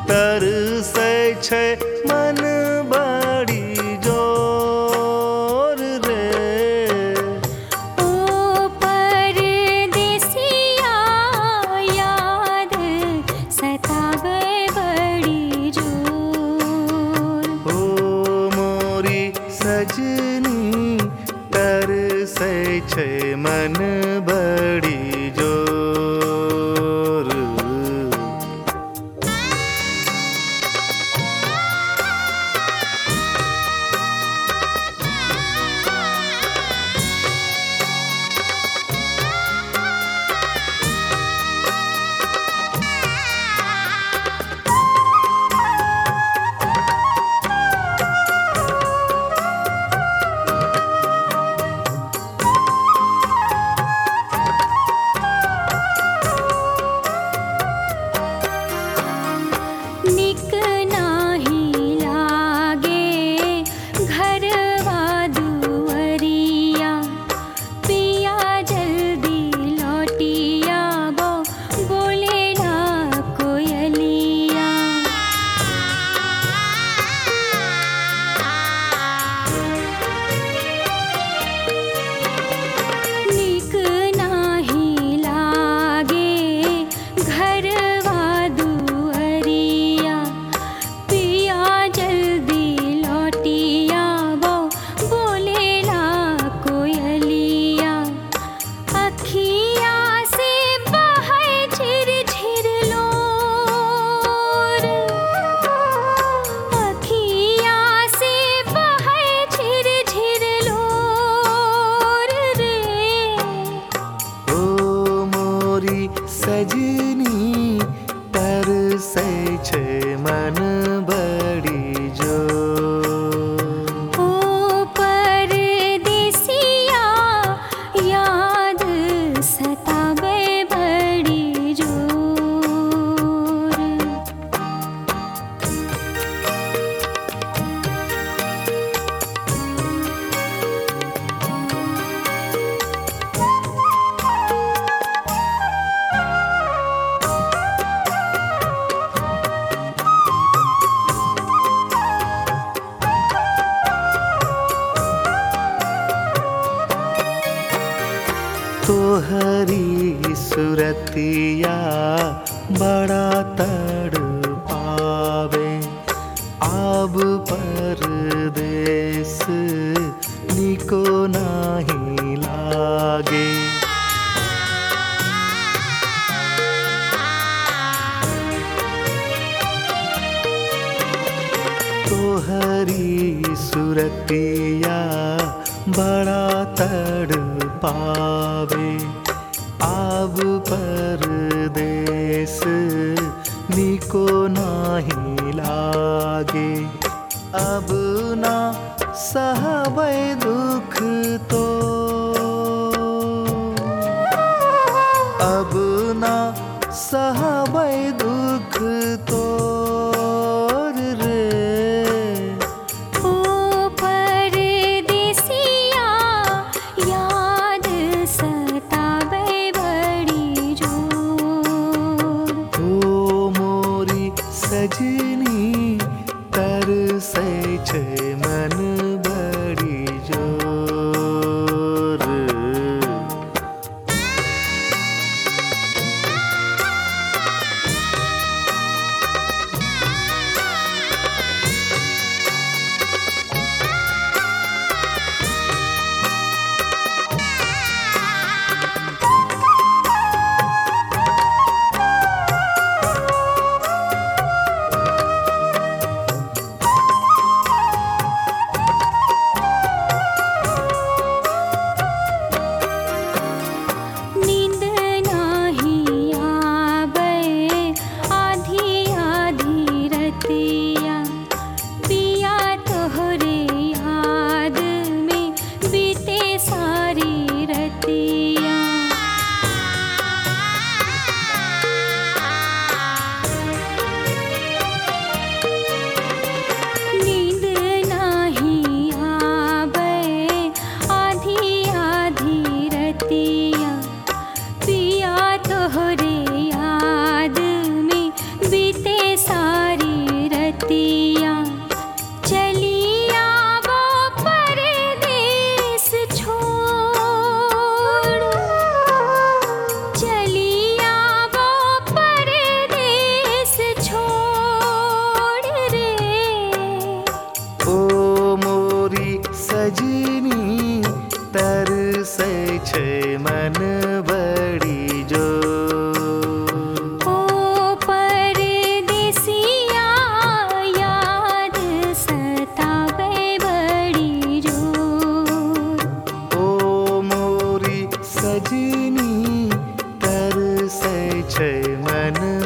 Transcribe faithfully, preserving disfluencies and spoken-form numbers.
तरसै छै मन बड़ी जोर रे। ओ परदेसिया याद सतावे बड़ी जोर। ओ मोरी सजनी तरसै छै मन बड़ी जोर। निक नाही लागे घरवा दुअरिया, पिया जल्दी लौटिया बो बोलेला कोयलिया। निक नाही लागे घरवा दुअरिया, पिया जल्दी लौटिया बो बोलेला कोयलिया। अखिया से बहे झिरझिर लोर, अखिया से बहे झिरझिर लोर रे। ओ मोरी सजनी तरसै छै मन बड़ी जोर। ओ परदेसिया याद सतावे बड़ी जोर। तोहरी सुरतिया बड़ा तड़पावे, आब परदेस निको नाही लागे। तोहरी सुरतिया बड़ा तड़पावे, आब परदेस निको नाही लागे। अब ना सहबै दुख तो, अब ना सहबै दुख तोर रे। ओ परदेसिया याद सतावे बड़ी जोर। ओ मोरी सजनी तरसै छै मन बड़ी जोर। मन